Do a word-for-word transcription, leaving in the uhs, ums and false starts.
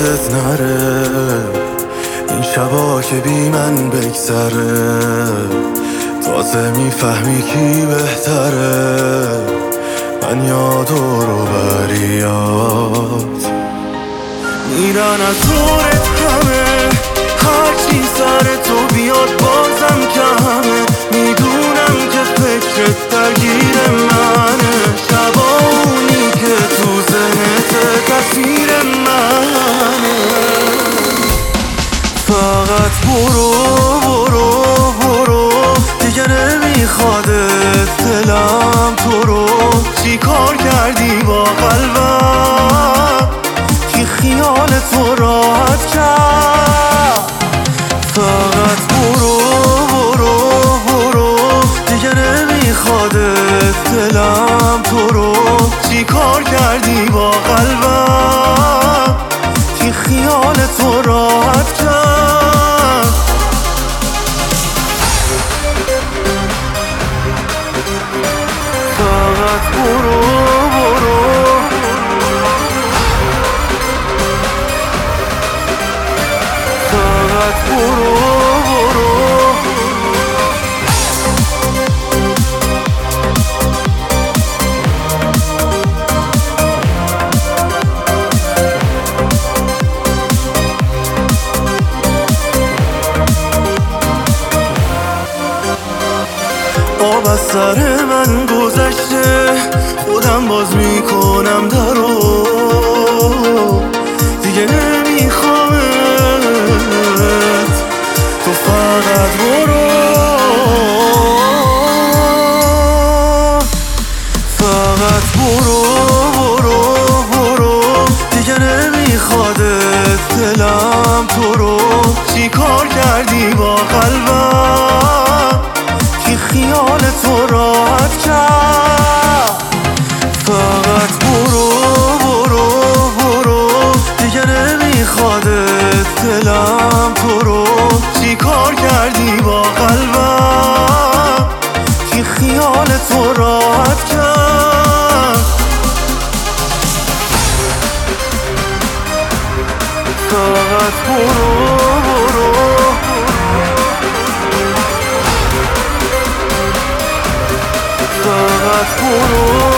یادت نره این شبا که بی من بگذره، تازه میفهمی کی بهتره. من یاد رو بریاد میرن از دورت همه، هرچی سر تو بیاد بازم کمه. میدونم که فکرت درگیر منه، شبانی که تو ذهنت تصویر منه. فقط برو برو برو، دیگه نمیخوادت دلم تو رو. چی کار کردی با قلبم که خیال تو راحت کرد؟ فقط برو برو برو، دیگه نمیخوادت دلم تو رو. چی کار کردی با قلبم که خیال تو راحت کرد؟ فقط برو برو، فقط برو برو. آب از سر من گذشته، خودم باز میکنم درو. دیگه نمیخوامت، تو فقط برو. فقط برو برو برو، دیگه نمیخوادت دلم تو رو. چی کار کردی با قلبم که خیال تو راحت کرد؟ فقط برو برو برو، دیگه نمیخوادت دلم تو رو. چی کار کردی با قلبم که خیال تو راحت کرد؟ فقط برو برو، فقط برو.